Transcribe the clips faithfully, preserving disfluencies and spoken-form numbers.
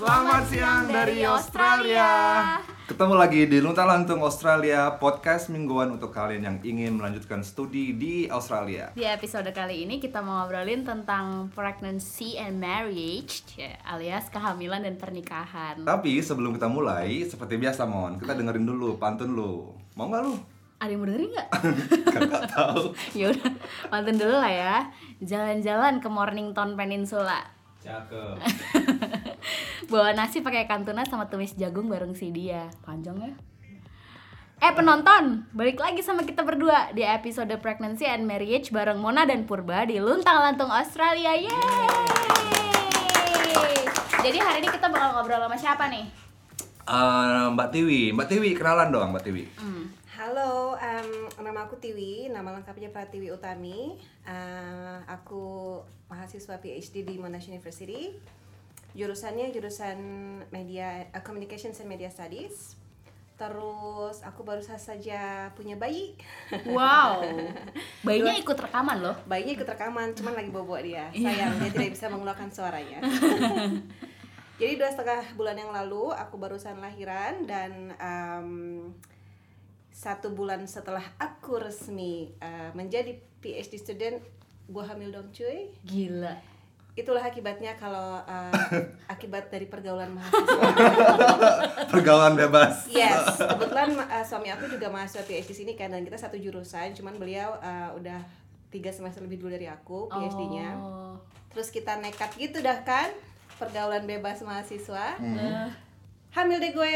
Selamat siang dari Australia. Ketemu lagi di Luntang Lantung Australia, podcast mingguan untuk kalian yang ingin melanjutkan studi di Australia. Di episode kali ini kita mau ngobrolin tentang pregnancy and marriage, alias kehamilan dan pernikahan. Tapi sebelum kita mulai, seperti biasa Mon, kita dengerin dulu pantun lu. Mau nggak lu? Ada yang mau dengerin nggak? Gak tahu. Yaudah, pantun dulu lah ya. Jalan-jalan ke Mornington Peninsula. Cakep. Bawa nasi pakai ikan tuna sama tumis jagung bareng si dia. Panjang ya. Eh penonton, balik lagi sama kita berdua di episode Pregnancy and Marriage bareng Mona dan Purba di Luntang Lantung Australia. Yeay! Jadi hari ini kita bakal ngobrol sama siapa nih? Uh, Mbak Tiwi, Mbak Tiwi kenalan dong Mbak Tiwi. Hmm. Halo, um, nama aku Tiwi, nama lengkapnya Pratiwi Utami. Uh, aku mahasiswa P H D di Monash University. Jurusannya jurusan media, uh, Communications and Media Studies. Terus aku baru saja punya bayi. Wow, bayinya ikut rekaman loh. Bayinya ikut rekaman, cuman lagi bobo dia. Sayang, dia tidak bisa mengeluarkan suaranya. Jadi dua setengah bulan yang lalu aku barusan lahiran dan um, satu bulan setelah aku resmi uh, menjadi P H D student, gue hamil dong cuy. Gila. Itulah akibatnya kalau uh, akibat dari pergaulan mahasiswa. Pergaulan bebas. Yes, kebetulan uh, suami aku juga mahasiswa P H D sini kan, dan kita satu jurusan, cuman beliau uh, udah tiga semester lebih dulu dari aku P H D-nya. Oh. Terus kita nekat gitu dah kan, pergaulan bebas mahasiswa. Hmm. Hamil deh gue.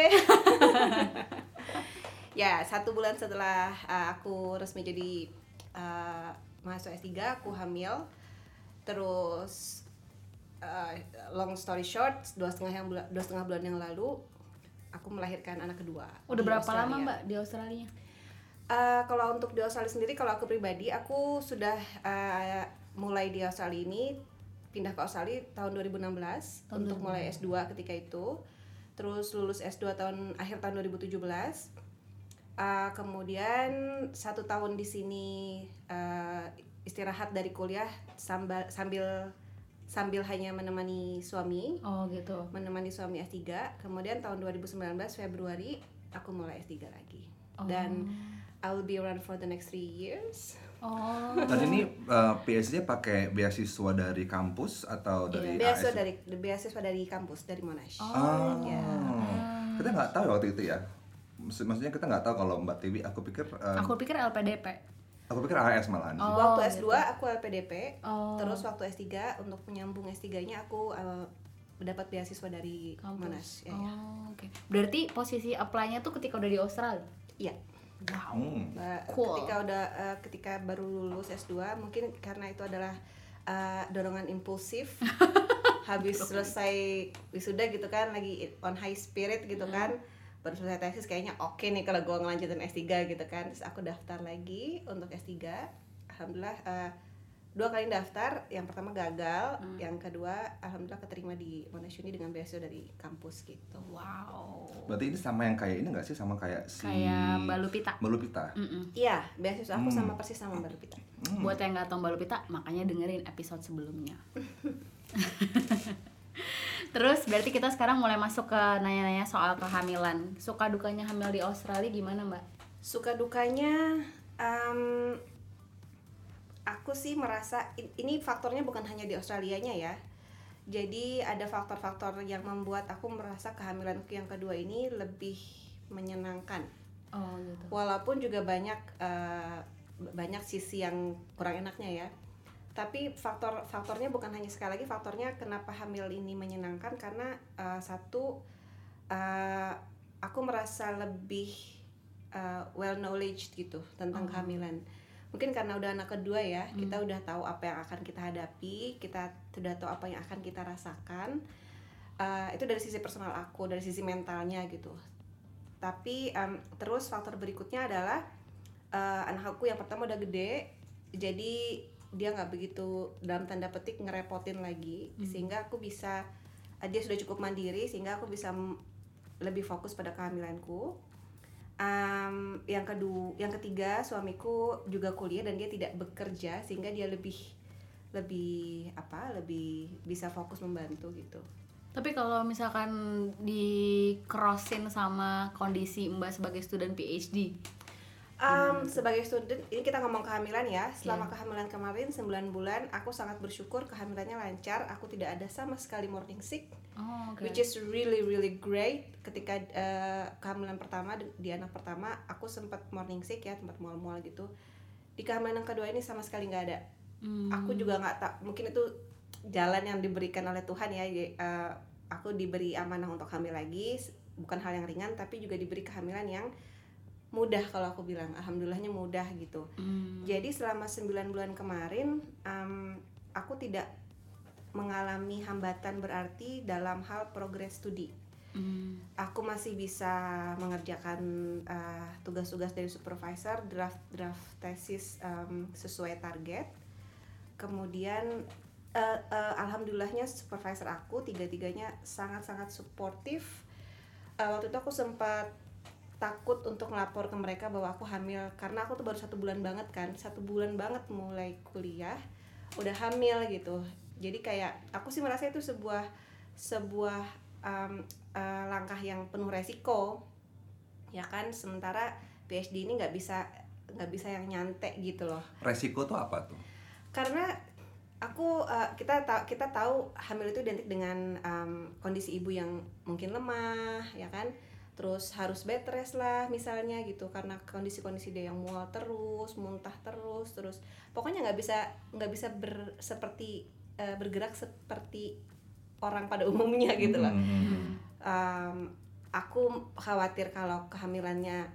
Ya, satu bulan setelah uh, aku resmi jadi uh, mahasiswa S tiga, aku hamil. Terus uh, long story short, dua setengah yang dua setengah bulan yang lalu aku melahirkan anak kedua. Udah berapa Australia. Lama Mbak di Australia? Uh, kalau untuk di Australia sendiri, kalau aku pribadi, aku sudah uh, mulai di Australia ini pindah ke Australia tahun dua ribu enam belas tahun untuk mulai S dua ketika itu. Terus lulus S dua tahun akhir tahun dua ribu tujuh belas. Uh, kemudian satu tahun di sini uh, istirahat dari kuliah sambil sambil sambil hanya menemani suami. Oh gitu. Menemani suami S tiga. Kemudian tahun dua ribu sembilan belas Februari aku mulai S tiga lagi. Oh. Dan I will be around for the next three years. Oh. Dan ini uh, P H D-nya pakai beasiswa dari kampus atau dari yeah, beasiswa A S? dari beasiswa dari kampus, dari Monash. Oh. oh. Yeah. Kita nggak tahu waktu itu ya. Maksudnya kita nggak tahu kalau Mbak Tiwi. Aku pikir. Um, aku pikir L P D P. Aku pikir A S malahan. Oh, waktu S dua gitu. Aku L P D P. Oh. Terus waktu S tiga untuk menyambung S tiga-nya aku uh, mendapat beasiswa dari kampus. Monash. Ya, oh, ya. Oke. Okay. Berarti posisi apply-nya tuh ketika udah di Australia? Iya. Wow. Hmm. Nah, cool. Ketika udah uh, ketika baru lulus S dua, mungkin karena itu adalah uh, dorongan impulsif. Habis selesai wisuda gitu kan, lagi on high spirit gitu kan. Baru selesai tesis, kayaknya oke okay nih kalau gue ngelanjutin S tiga gitu kan. Terus aku daftar lagi untuk S tiga. Alhamdulillah uh, dua kali daftar. Yang pertama gagal, hmm. yang kedua alhamdulillah keterima di Monash Uni dengan beasiswa dari kampus gitu. Wow. Berarti ini sama yang kayak ini nggak sih, sama kayak si kayak Mbak Lupita? Mbak Lupita. Iya, beasiswa aku hmm. sama persis sama Mbak Lupita. Hmm. Buat yang nggak tahu Mbak Lupita, makanya dengerin episode sebelumnya. Terus berarti kita sekarang mulai masuk ke nanya-nanya soal kehamilan. Suka dukanya hamil di Australia gimana Mbak? Suka dukanya, um, aku sih merasa ini faktornya bukan hanya di Australianya ya. Jadi ada faktor-faktor yang membuat aku merasa kehamilanku yang kedua ini lebih menyenangkan. Oh gitu. Walaupun juga banyak uh, banyak sisi yang kurang enaknya ya. Tapi faktor faktornya bukan hanya sekali lagi faktornya kenapa hamil ini menyenangkan, karena uh, satu uh, aku merasa lebih uh, well knowledge gitu tentang oh. kehamilan. Mungkin karena udah anak kedua ya, hmm. kita udah tahu apa yang akan kita hadapi, kita sudah tahu apa yang akan kita rasakan. Uh, itu dari sisi personal aku, dari sisi mentalnya gitu. Tapi um, terus faktor berikutnya adalah uh, anak aku yang pertama udah gede, jadi dia nggak begitu dalam tanda petik ngerepotin lagi, hmm. sehingga aku bisa uh, dia sudah cukup mandiri sehingga aku bisa m- lebih fokus pada kehamilanku. Um, yang kedua, yang ketiga suamiku juga kuliah dan dia tidak bekerja sehingga dia lebih lebih apa lebih bisa fokus membantu gitu. Tapi kalau misalkan di crossin sama kondisi Mbak sebagai student P H D, Um, sebagai student, ini kita ngomong kehamilan ya. Selama Yeah. kehamilan kemarin sembilan bulan, aku sangat bersyukur kehamilannya lancar. Aku tidak ada sama sekali morning sick, oh, okay. which is really really great. Ketika uh, kehamilan pertama di, di anak pertama, aku sempat morning sick ya, tempat mual-mual gitu. Di kehamilan yang kedua ini sama sekali nggak ada. Hmm. Aku juga nggak tak, mungkin itu jalan yang diberikan oleh Tuhan ya. Uh, aku diberi amanah untuk hamil lagi, bukan hal yang ringan, tapi juga diberi kehamilan yang mudah. Kalau aku bilang alhamdulillahnya mudah gitu. Hmm. Jadi selama sembilan bulan kemarin um, aku tidak mengalami hambatan berarti dalam hal progres studi. Hmm. Aku masih bisa mengerjakan uh, tugas-tugas dari supervisor, draft-draft tesis um, sesuai target. Kemudian uh, uh, alhamdulillahnya supervisor aku tiga-tiganya sangat-sangat suportif. Uh, waktu itu aku sempat takut untuk ngelapor ke mereka bahwa aku hamil, karena aku tuh baru satu bulan banget kan, satu bulan banget mulai kuliah udah hamil gitu. Jadi kayak aku sih merasa itu sebuah sebuah um, uh, langkah yang penuh resiko, ya kan. Sementara P H D ini nggak bisa nggak bisa yang nyantek gitu loh. Resiko tuh apa tuh? Karena aku uh, kita tahu kita tahu hamil itu identik dengan um, kondisi ibu yang mungkin lemah, ya kan. Terus harus bed rest lah misalnya gitu, karena kondisi-kondisi dia yang mual terus, muntah terus, terus pokoknya nggak bisa nggak bisa ber, seperti uh, bergerak seperti orang pada umumnya gitu loh. Hmm. Um, aku khawatir kalau kehamilannya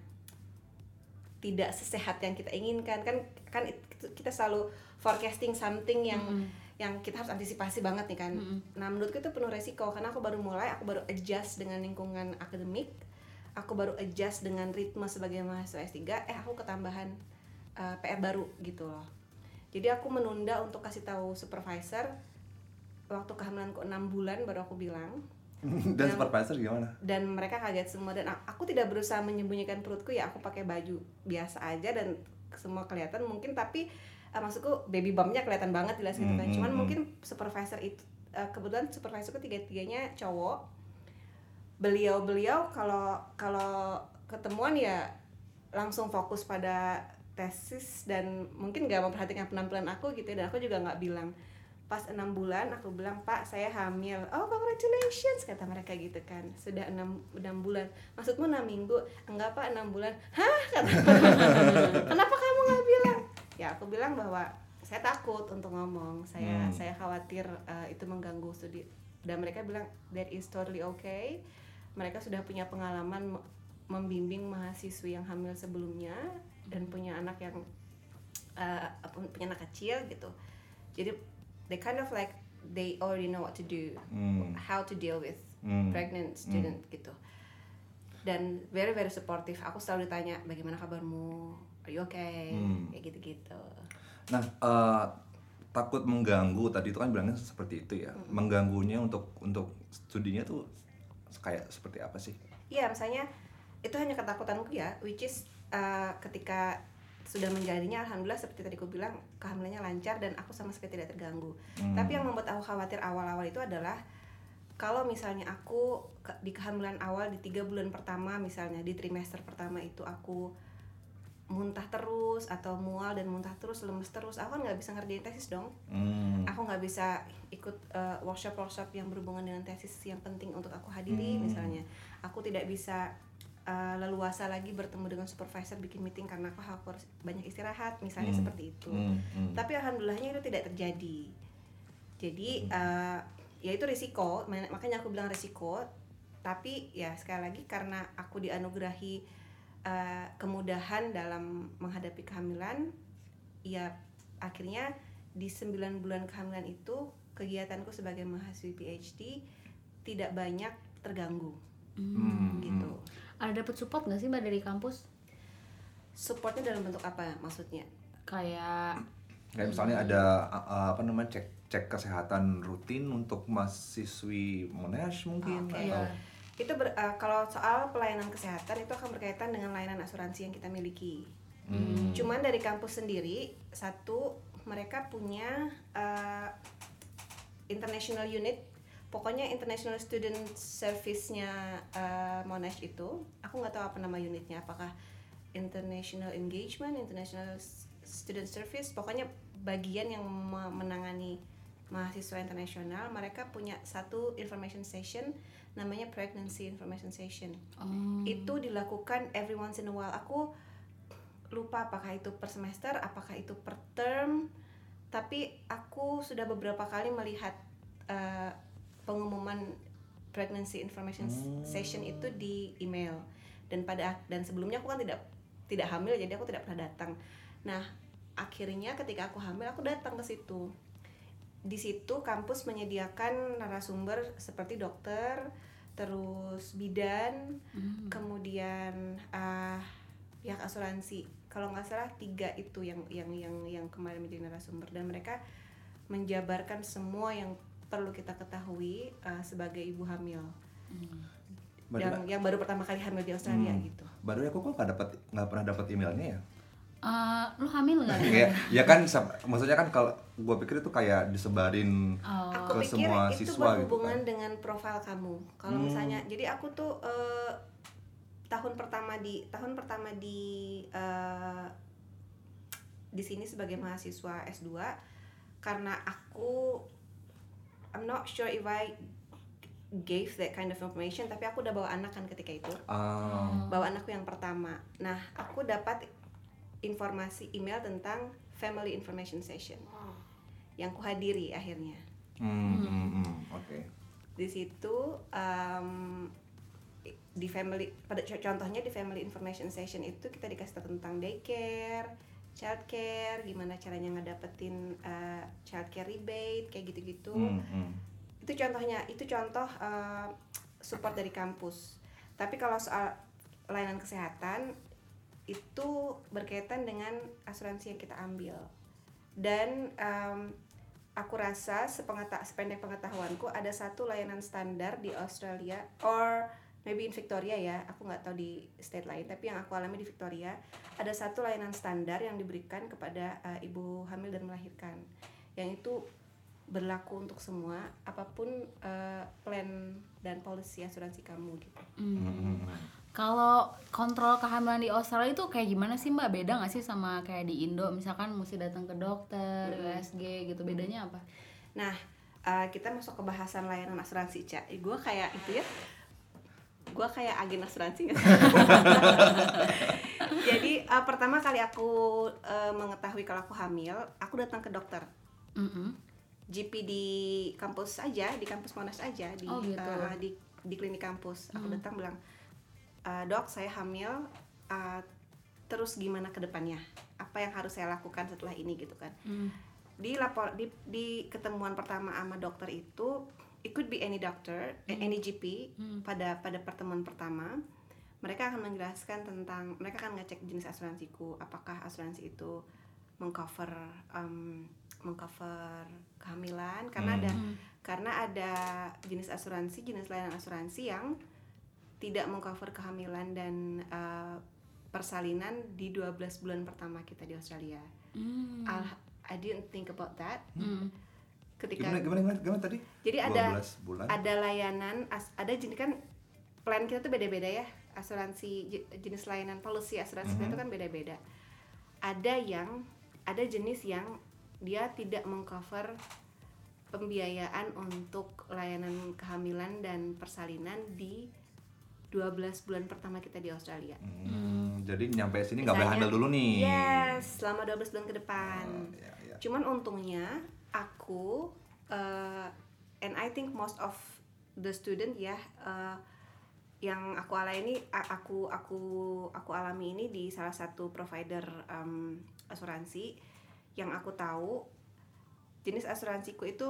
tidak sesehat yang kita inginkan, kan kan kita selalu forecasting something yang Mm-hmm. yang kita harus antisipasi banget nih kan. Mm-hmm. Nah menurutku itu penuh resiko, karena aku baru mulai, aku baru adjust dengan lingkungan akademik, aku baru adjust dengan ritme sebagai mahasiswa S tiga, eh aku ketambahan uh, P R baru gitu loh. Jadi aku menunda untuk kasih tahu supervisor waktu kehamilanku enam bulan, baru aku bilang. Dan Dan- supervisor gimana? Dan mereka kaget semua, dan aku tidak berusaha menyembunyikan perutku ya, aku pakai baju biasa aja dan semua kelihatan mungkin, tapi uh, maksudku baby bumpnya kelihatan banget jelas gitu kan. Hmm, Cuman hmm, mungkin supervisor itu uh, kebetulan supervisorku tiga-tiganya cowok. Beliau-beliau kalau kalau ketemuan ya langsung fokus pada tesis dan mungkin nggak memperhatikan penampilan aku gitu ya. Dan aku juga nggak bilang. Pas enam bulan aku bilang, Pak saya hamil. Oh congratulations kata mereka gitu kan. Sudah enam bulan. Maksudmu enam minggu? Enggak Pak, enam bulan. Hah? Kata kenapa kamu nggak bilang? Ya aku bilang bahwa saya takut untuk ngomong. Saya Hmm. saya khawatir uh, itu mengganggu studi. Dan mereka bilang that is totally okay. Mereka sudah punya pengalaman membimbing mahasiswi yang hamil sebelumnya dan punya anak yang uh, punya anak kecil gitu. Jadi they kind of like they already know what to do, Hmm. how to deal with Hmm. pregnant student gitu. Dan very very supportive. Aku selalu ditanya bagaimana kabarmu, are you okay, Hmm. kayak gitu-gitu. Nah, uh, takut mengganggu tadi itu kan bilangnya seperti itu ya. Mm-mm. Mengganggunya untuk untuk studinya tuh kayak seperti apa sih? Iya, misalnya itu hanya ketakutanku ya, which is uh, ketika sudah menjadinya alhamdulillah seperti tadi aku bilang kehamilannya lancar dan aku sama sekali tidak terganggu. Hmm. Tapi yang membuat aku khawatir awal-awal itu adalah kalau misalnya aku ke, di kehamilan awal di tiga bulan pertama misalnya di trimester pertama itu aku muntah terus atau mual dan muntah terus, lemes terus, aku kan nggak bisa ngerjain tesis dong. Hmm. Aku nggak bisa ikut uh, workshop-workshop yang berhubungan dengan tesis yang penting untuk aku hadiri. Hmm. Misalnya aku tidak bisa uh, leluasa lagi bertemu dengan supervisor bikin meeting karena aku harus banyak istirahat misalnya, Hmm. seperti itu. Hmm. Hmm. Tapi alhamdulillahnya itu tidak terjadi. Jadi uh, ya itu risiko, makanya aku bilang risiko. Tapi ya sekali lagi karena aku dianugerahi uh, kemudahan dalam menghadapi kehamilan, ya akhirnya di sembilan bulan kehamilan itu kegiatanku sebagai mahasiswi P H D tidak banyak terganggu. Hmm. Gitu. Ada dapat support nggak sih Mbak dari kampus? Supportnya dalam bentuk apa maksudnya? Kayak Kayak misalnya ada uh, apa namanya cek cek kesehatan rutin untuk mahasiswi Monash mungkin Oke. atau ya, Itu ber, uh, kalau soal pelayanan kesehatan itu akan berkaitan dengan layanan asuransi yang kita miliki. Hmm. Cuman dari kampus sendiri, satu mereka punya uh, international unit pokoknya International Student Service-nya uh, Monash itu, aku nggak tahu apa nama unitnya, apakah International Engagement, International Student Service, pokoknya bagian yang menangani mahasiswa internasional. Mereka punya satu information session namanya Pregnancy Information Session. Oh. Itu dilakukan every once in a while. Aku lupa apakah itu per semester, apakah itu per term, tapi aku sudah beberapa kali melihat uh, pengumuman Pregnancy Information hmm. Session itu di email. Dan pada dan sebelumnya aku kan tidak tidak hamil, jadi aku tidak pernah datang. Nah, akhirnya ketika aku hamil, aku datang ke situ. Di situ kampus menyediakan narasumber seperti dokter, terus bidan, mm. kemudian uh, pihak asuransi. Kalau nggak salah tiga itu yang yang yang yang kemarin menjadi narasumber, dan mereka menjabarkan semua yang perlu kita ketahui uh, sebagai ibu hamil. Mm. Yang yang baru pertama kali hamil di Australia hmm. gitu. Baru aku kok nggak dapat nggak pernah dapat emailnya ya? Uh, lu hamil nggak? ya, ya kan, maksudnya kan kalau gue pikir itu kayak disebarin oh. ke semua aku pikir siswa itu berhubungan gitu kan? dengan profil kamu. Kalau hmm. misalnya, jadi aku tuh uh, tahun pertama di tahun pertama di uh, di sini sebagai mahasiswa S dua, karena aku I'm not sure if I gave that kind of information, tapi aku udah bawa anak kan ketika itu. Oh. Bawa anakku yang pertama. Nah, aku dapat informasi email tentang Family Information Session yang kuhadiri akhirnya. Hmm, hmm, hmm, oke. Okay. Di situ um, di family, pada contohnya di Family Information Session itu kita dikasih tahu tentang daycare, childcare, gimana caranya ngedapetin uh, childcare rebate kayak gitu-gitu. Hmm, hmm. Itu contohnya, itu contoh uh, support dari kampus. Tapi kalau soal layanan kesehatan itu berkaitan dengan asuransi yang kita ambil. Dan um, aku rasa sepengeta- sependek pengetahuanku ada satu layanan standar di Australia, or maybe in Victoria ya, aku nggak tahu di state lain, tapi yang aku alami di Victoria ada satu layanan standar yang diberikan kepada uh, ibu hamil dan melahirkan, yang itu berlaku untuk semua, apapun uh, plan dan policy asuransi kamu gitu. Hmm. Kalau kontrol kehamilan di Australia itu kayak gimana sih Mbak? Beda nggak sih sama kayak di Indo? Misalkan mesti datang ke dokter, hmm. U S G gitu, bedanya apa? Nah, uh, kita masuk ke bahasan layanan asuransi, Cak. Gue kayak itu ya, gue kayak agen asuransi. Jadi uh, pertama kali aku uh, mengetahui kalau aku hamil, aku datang ke dokter. Mm-hmm. G P di kampus aja, di kampus Monash aja, di oh, gitu. uh, di di klinik kampus. Aku mm. datang bilang, Uh, dok, saya hamil, uh, terus gimana ke depannya? Apa yang harus saya lakukan setelah ini gitu kan? Mm. Di lapor di, di ketemuan pertama sama dokter itu, it could be any doctor, mm. any G P mm. pada pada pertemuan pertama, mereka akan menjelaskan tentang, mereka akan ngecek jenis asuransiku, apakah asuransi itu mengcover um, mengcover kehamilan, karena mm. ada karena ada jenis asuransi, jenis layanan asuransi yang tidak mengcover kehamilan dan uh, persalinan di dua belas bulan pertama kita di Australia. Mm. I didn't think about that. Mm. Ketika gimana, gimana, gimana, gimana tadi? Jadi ada ada layanan, ada jenis kan plan kita tuh beda-beda ya. Asuransi jenis layanan policy asuransi mm-hmm. itu kan beda-beda. Ada yang ada jenis yang dia tidak mengcover pembiayaan untuk layanan kehamilan dan persalinan di dua belas bulan pertama kita di Australia. Hmm, jadi nyampe sini nggak boleh hamil dulu nih. Yes, selama dua belas bulan ke depan. Oh, ya, ya. Cuman untungnya aku uh, and I think most of the student ya uh, yang aku alami ini aku aku aku alami ini di salah satu provider um, asuransi yang aku tahu jenis asuransiku itu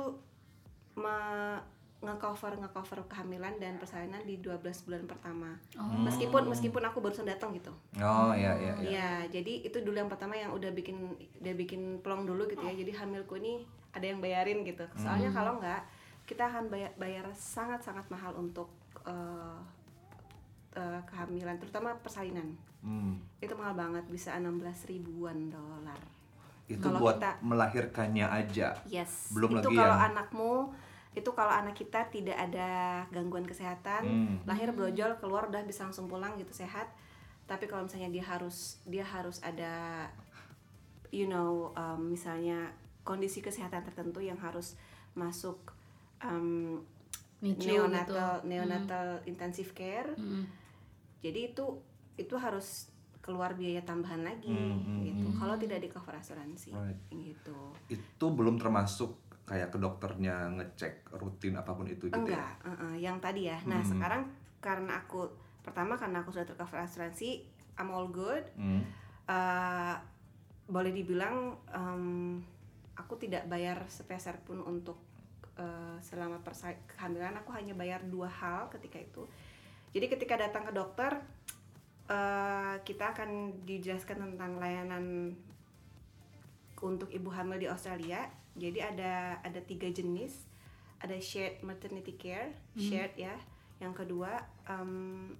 me- nge-cover nge-cover kehamilan dan persalinan di dua belas bulan pertama. Oh. Meskipun meskipun aku barusan datang gitu. Oh iya iya iya. Iya, jadi itu dulu yang pertama yang udah bikin udah bikin plong dulu gitu ya. Jadi hamilku ini ada yang bayarin gitu. Soalnya hmm. kalau enggak kita akan bayar, bayar sangat-sangat mahal untuk uh, uh, kehamilan, terutama persalinan. Hmm. Itu mahal banget, bisa enam belas ribuan dolar. Itu kalau buat kita, melahirkannya aja. Yes. Belum itu lagi kalau yang... anakmu itu kalau anak kita tidak ada gangguan kesehatan, Hmm. lahir brojol, keluar udah bisa langsung pulang gitu sehat. Tapi kalau misalnya dia harus dia harus ada you know um, misalnya kondisi kesehatan tertentu yang harus masuk um, Nicu neonatal gitu. neonatal intensive care. Hmm. Jadi itu itu harus keluar biaya tambahan lagi Hmm, hmm, gitu. hmm. Kalau tidak di cover asuransi Right. gitu. Itu belum termasuk kayak ke dokternya ngecek rutin apapun itu gitu ya? Enggak, uh-uh, yang tadi ya. Nah, Hmm. sekarang karena aku pertama karena aku sudah tercover asuransi, I'm all good. Hmm. Uh, boleh dibilang um, aku tidak bayar sepeser pun untuk uh, selama persa- kehamilan. Aku hanya bayar dua hal ketika itu. Jadi ketika datang ke dokter, uh, kita akan dijelaskan tentang layanan untuk ibu hamil di Australia. Jadi ada ada tiga jenis, ada shared maternity care, shared ya. Yang kedua um,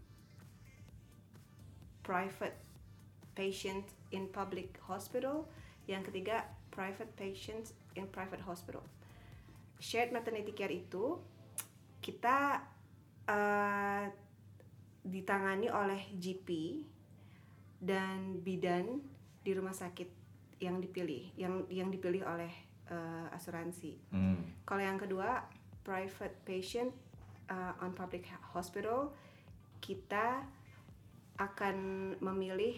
private patient in public hospital. Yang ketiga private patients in private hospital. Shared maternity care itu kita uh, ditangani oleh G P dan bidan di rumah sakit yang dipilih, yang yang dipilih oleh uh, asuransi. Hmm. Kalau yang kedua private patient uh, on public hospital, kita akan memilih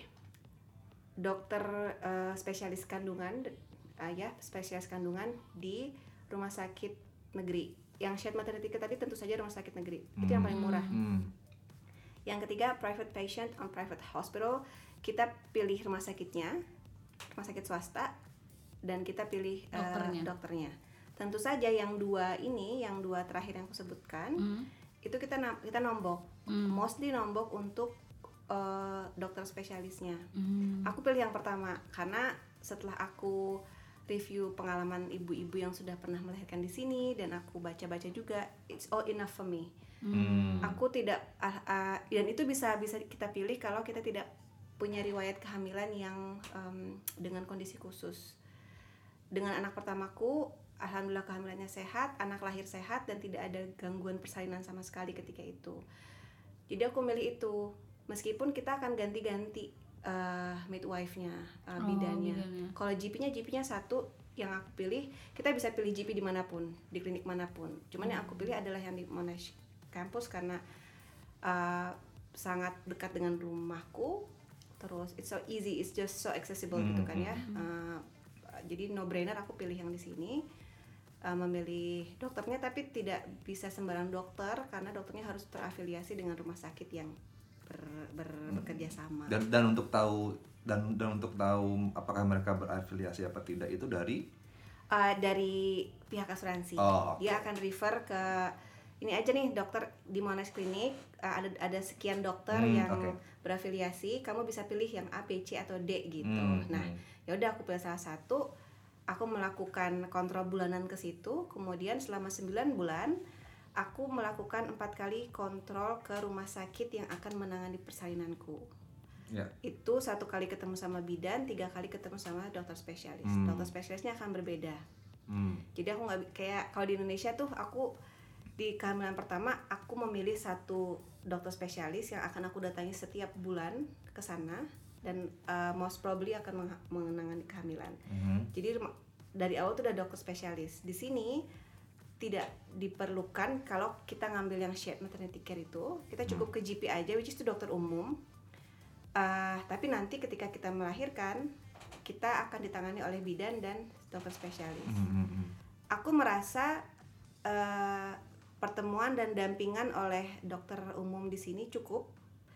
dokter uh, spesialis kandungan, uh, ya spesialis kandungan di rumah sakit negeri. Yang shared maternity care tadi tentu saja rumah sakit negeri, itu yang paling murah. Hmm. Yang ketiga private patient on private hospital, kita pilih rumah sakitnya, rumah sakit swasta, dan kita pilih uh, Dokternya. dokternya. Tentu saja yang dua ini, yang dua terakhir yang aku sebutkan, Hmm. itu kita nam- kita nombok, Hmm. mostly nombok untuk uh, dokter spesialisnya. Hmm. Aku pilih yang pertama karena setelah aku review pengalaman ibu-ibu yang sudah pernah melahirkan di sini dan aku baca-baca juga, it's all enough for me. Hmm. Aku tidak uh, uh, dan itu bisa bisa kita pilih kalau kita tidak punya riwayat kehamilan yang um, dengan kondisi khusus. Dengan anak pertamaku, alhamdulillah kehamilannya sehat, anak lahir sehat dan tidak ada gangguan persalinan sama sekali ketika itu. Jadi aku milih itu, meskipun kita akan ganti-ganti uh, midwife-nya, uh, Oh, bidannya. bidannya. Kalau G P-nya G P-nya satu yang aku pilih, kita bisa pilih G P dimanapun, di klinik manapun. Cuman yang aku pilih adalah yang di Monash Campus karena uh, sangat dekat dengan rumahku. Terus it's so easy, it's just so accessible Hmm, gitu kan ya. hmm. Uh, jadi no brainer aku pilih yang di sini. Uh, memilih dokternya tapi tidak bisa sembarang dokter karena dokternya harus terafiliasi dengan rumah sakit yang ber, ber- bekerja sama. Dan dan untuk tahu dan dan untuk tahu apakah mereka berafiliasi apa tidak itu dari Uh, dari pihak asuransi. Oh, oke. Dia akan refer ke ini aja nih dokter di Monash Clinic, uh, ada ada sekian dokter Hmm, yang oke. berafiliasi, kamu bisa pilih yang A, B, C atau D gitu. Hmm, Nah, hmm. ya udah aku pilih salah satu. Aku melakukan kontrol bulanan ke situ, kemudian selama sembilan bulan aku melakukan empat kali kontrol ke rumah sakit yang akan menangani persalinanku. Ya. Itu satu kali ketemu sama bidan, tiga kali ketemu sama dokter spesialis. Hmm. Dokter spesialisnya akan berbeda. Hmm. Jadi aku nggak bi- kayak kalau di Indonesia tuh aku di kehamilan pertama aku memilih satu dokter spesialis yang akan aku datangi setiap bulan ke sana dan uh, most probably akan meng- menangani kehamilan. Hmm. Jadi rem- dari awal tuh udah dokter spesialis. Di sini tidak diperlukan kalau kita ngambil yang shared maternity care itu, kita cukup ke G P aja, which is itu dokter umum. Uh, tapi nanti ketika kita melahirkan, kita akan ditangani oleh bidan dan dokter spesialis. Hmm, hmm. Aku merasa uh, pertemuan dan dampingan oleh dokter umum di sini cukup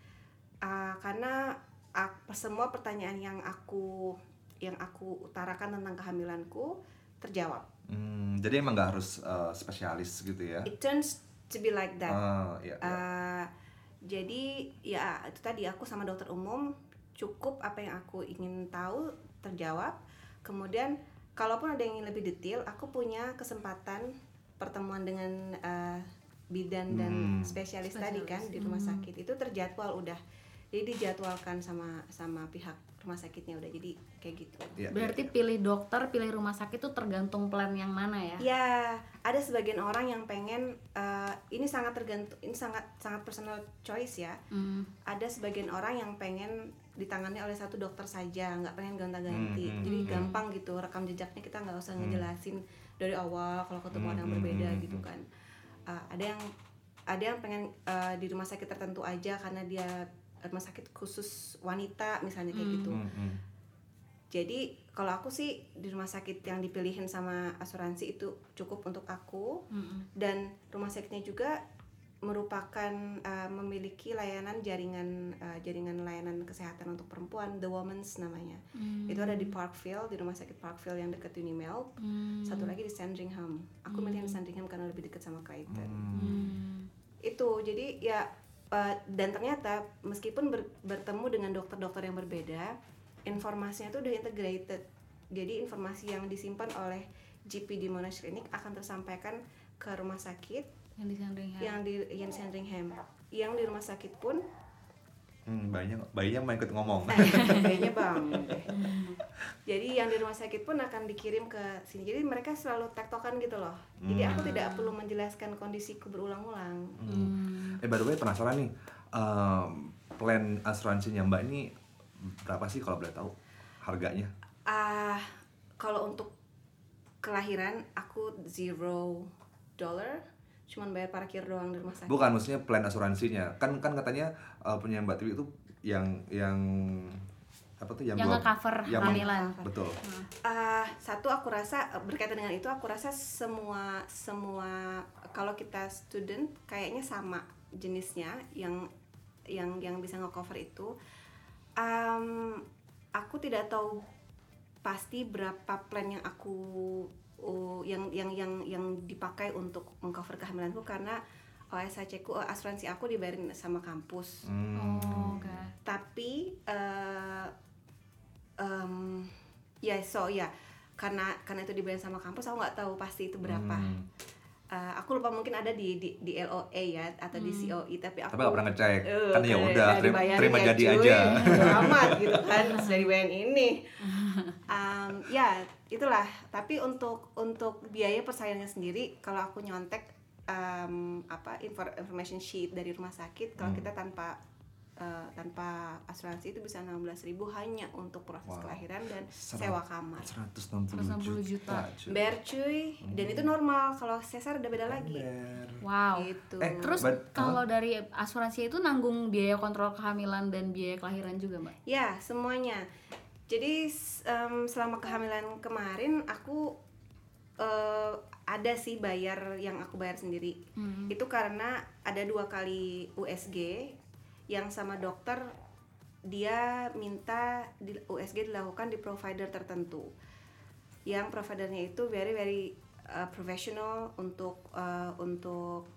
uh, karena ak- semua pertanyaan yang aku yang aku utarakan tentang kehamilanku terjawab. Hmm, jadi emang nggak harus uh, spesialis gitu ya? It turns to be like that. Oh, iya, iya. Uh, jadi ya itu tadi aku sama dokter umum cukup apa yang aku ingin tahu terjawab. Kemudian kalaupun ada yang ingin lebih detail, aku punya kesempatan pertemuan dengan uh, bidan dan Hmm. spesialis, tadi kan Spesialis. di rumah Hmm. sakit itu terjadwal udah. jadi dijadwalkan sama sama pihak rumah sakitnya udah, jadi kayak gitu. Ya, Berarti ya, ya. pilih dokter, pilih rumah sakit tuh tergantung plan yang mana ya? Ya, ada sebagian orang yang pengen uh, ini sangat tergantung, ini sangat sangat personal choice ya. Hmm. Ada sebagian orang yang pengen ditangani oleh satu dokter saja, nggak pengen gonta-ganti. Hmm, hmm, Jadi hmm. gampang gitu, rekam jejaknya kita nggak usah Hmm. ngejelasin dari awal kalau ketemu Hmm, orang yang hmm, berbeda hmm, gitu hmm. kan. Uh, ada yang ada yang pengen uh, di rumah sakit tertentu aja karena dia rumah sakit khusus wanita misalnya kayak Hmm. gitu. Hmm, hmm. Jadi kalau aku sih di rumah sakit yang dipilihin sama asuransi itu cukup untuk aku. Mm-mm. Dan rumah sakitnya juga merupakan uh, memiliki layanan jaringan uh, jaringan layanan kesehatan untuk perempuan, The Women's namanya. Hmm. Itu ada di Parkville, di rumah sakit Parkville yang dekat Unimel. Hmm. Satu lagi di Sandringham. Aku Hmm. milih di Sandringham karena lebih dekat sama Clayton. Hmm. Hmm. Itu jadi ya uh, dan ternyata meskipun ber- bertemu dengan dokter-dokter yang berbeda, informasinya itu udah integrated. Jadi informasi yang disimpan oleh G P di Monash Clinic akan tersampaikan ke rumah sakit Yang di Sandringham. yang di yang Sandringham. Yang di rumah sakit pun Hmm, bayinya bayinya main ikut ngomong. kayaknya bang. Jadi yang di rumah sakit pun akan dikirim ke sini. Jadi mereka selalu tektokan gitu loh. Jadi Hmm. aku tidak perlu menjelaskan kondisiku berulang-ulang. Hmm. Eh, by the way, penasaran nih, um, plan asuransinya Mbak ini berapa sih kalau boleh tahu harganya? Ah, kalau untuk kelahiran aku zero dollar, cuman bayar parkir doang di rumah sakit. Bukan, maksudnya plan asuransinya. Kan kan katanya uh, punya Mbak Tiwi itu yang yang apa tuh yang Yang dua- nge-cover yang kehamilan. betul. Ah, satu aku rasa eh, berkaitan dengan itu aku rasa semua semua kalau kita student kayaknya sama jenisnya yang yang yang bisa nge-cover itu. Um, aku tidak tahu pasti berapa plan yang aku uh, yang yang yang yang dipakai untuk mengcover kehamilanku karena O S H C ku, asuransi aku dibayarin sama kampus. Hmm. Oh, oke. Tapi uh, um, ya so ya karena karena itu dibayarin sama kampus aku nggak tahu pasti itu berapa. Hmm. Uh, aku lupa mungkin ada di di, di L O A ya atau di C O I tapi aku Tapi nggak pernah ngecek. Eh, Kan ya kayak udah, udah terima, dibayarin terima ya, jadi cuy. aja. Bodo amat gitu kan sudah dibayarin ini. Um, ya itulah. Tapi untuk untuk biaya persalinan sendiri kalau aku nyontek um, apa infor- information sheet dari rumah sakit kalau Hmm. kita tanpa uh, tanpa asuransi itu bisa enam belas ribu hanya untuk proses Wow. kelahiran dan Serat- sewa kamar. seratus enam puluh seratus enam puluh juta. cuy. Bayar cuy dan itu normal. Kalau sesar udah beda lagi. Ember. Wow. Gitu. Eh, Terus But- kalau dari asuransi itu nanggung biaya kontrol kehamilan dan biaya kelahiran juga, Mbak? Ya, semuanya. Jadi s- em, selama kehamilan kemarin aku eh, ada sih bayar yang aku bayar sendiri. Hmm. Itu karena ada dua kali U S G yang sama dokter dia minta di, U S G dilakukan di provider tertentu. Yang providernya itu very very uh, professional untuk uh, untuk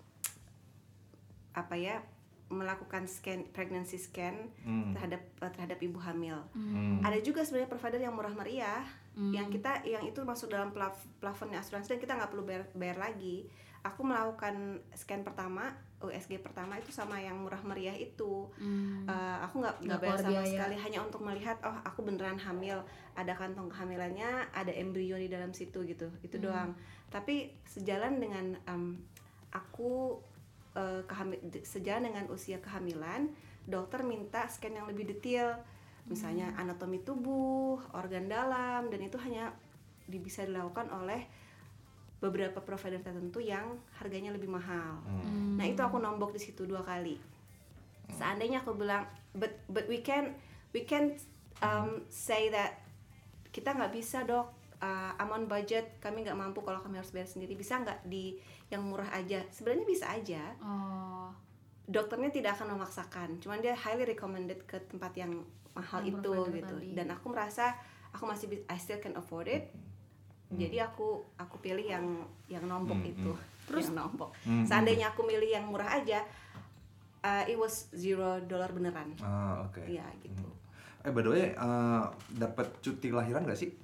apa ya melakukan scan pregnancy scan Hmm. terhadap uh, terhadap ibu hamil. Hmm. Ada juga sebenarnya provider yang murah meriah, Hmm. yang kita yang itu masuk dalam plaf, plafonnya asuransi dan kita nggak perlu bayar, bayar lagi. Aku melakukan scan pertama, U S G pertama itu sama yang murah meriah itu. Hmm. Uh, aku nggak Nggak nggak bayar keluar sama biaya. sekali, hanya untuk melihat oh aku beneran hamil, ada kantong kehamilannya, ada embrio di dalam situ gitu, itu Hmm. doang. Tapi sejalan dengan um, aku uh, kehami- sejalan dengan usia kehamilan, dokter minta scan yang lebih detail, misalnya Hmm. anatomi tubuh, organ dalam, dan itu hanya di- bisa dilakukan oleh beberapa provider tertentu yang harganya lebih mahal. Hmm. Nah itu aku nombok di situ dua kali. Seandainya aku bilang, but but we can we can um, say that kita nggak bisa dok, uh, I'm on budget, kami nggak mampu kalau kami harus bayar sendiri. Bisa nggak di yang murah aja? Sebenarnya bisa aja. Oh. Dokternya tidak akan memaksakan, cuman dia highly recommended ke tempat yang mahal Yang itu provider gitu. tadi. Dan aku merasa aku masih bi- I still can afford it. Jadi aku aku pilih yang yang nombok Hmm, itu. Terus- yang nombok. Hmm, Seandainya aku milih yang murah aja, uh, it was zero dollar beneran. Ah, oke. Iya gitu. Eh, by the way, uh, dapat cuti lahiran nggak sih?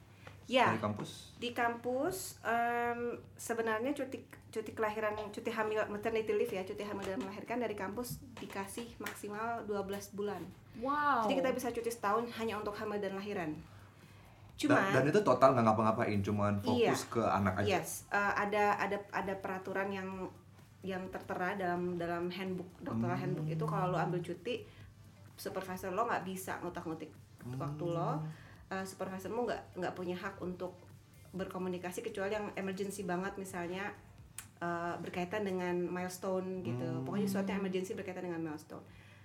Ya, dari kampus? Di kampus um, sebenarnya cuti cuti kelahiran, cuti hamil maternity leave ya, cuti hamil dan melahirkan dari kampus dikasih maksimal dua belas bulan. Wow. Jadi kita bisa cuti setahun hanya untuk hamil dan lahiran. Cuman dan, dan itu total nggak ngapa-ngapain, cuman fokus iya, ke anak aja. Yes, uh, ada ada ada peraturan yang yang tertera dalam dalam handbook doktoral hmm. handbook itu kalau lo ambil cuti, supervisor lo nggak bisa ngutak-ngutik hmm. waktu lo. Uh, supervisormu nggak nggak punya hak untuk berkomunikasi kecuali yang emergency banget, misalnya uh, berkaitan dengan milestone gitu. Hmm. Pokoknya sesuatu yang emergency berkaitan dengan milestone.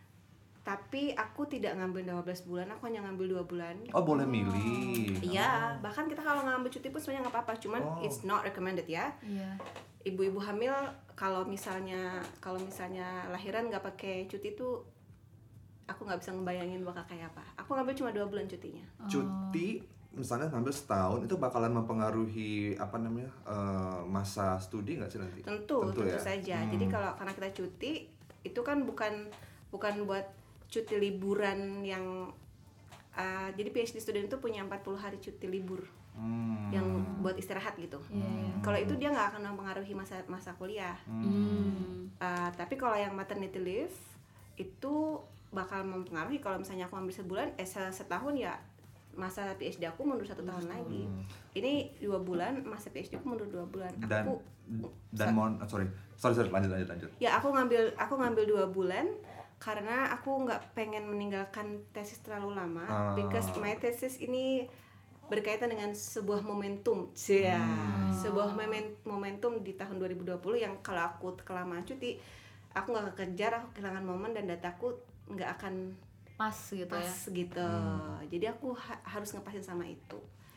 Tapi aku tidak ngambil dua belas bulan, aku hanya ngambil dua bulan. Oh, boleh milih. Iya, oh. bahkan kita kalau ngambil cuti pun sebenarnya nggak apa-apa, cuman oh. it's not recommended ya. Iya. Ibu-ibu hamil kalau misalnya kalau misalnya lahiran nggak pakai cuti tuh, aku nggak bisa ngebayangin bakal kayak apa. Aku ngambil cuma dua bulan cutinya. Oh. Cuti misalnya ngambil setahun itu bakalan mempengaruhi apa namanya uh, masa studi nggak sih nanti? Tentu, tentu, tentu ya? saja. Hmm. Jadi kalau karena kita cuti itu kan bukan bukan buat cuti liburan yang uh, jadi PhD student itu punya empat puluh hari cuti libur hmm. yang buat istirahat gitu. Hmm. Kalau itu dia nggak akan mempengaruhi masa masa kuliah. Hmm. Uh, tapi kalau yang maternity leave itu bakal mempengaruhi. Kalau misalnya aku ambil sebulan, eh setahun ya masa PhD aku mundur satu tahun hmm. lagi. Ini dua bulan, masa PhD aku mundur dua bulan. Dan aku dan mohon sorry sorry sorry lanjut lanjut lanjut. Ya aku ngambil aku ngambil dua bulan karena aku nggak pengen meninggalkan tesis terlalu lama. Ah. Because my thesis ini berkaitan dengan sebuah momentum, ya, hmm. sebuah momentum di tahun dua ribu dua puluh yang kalau aku kelamaan cuti, aku nggak kekejar, aku kehilangan momen dan dataku nggak akan pas gitu pas ya. gitu. Hmm. Jadi aku ha- harus ngepasin sama itu,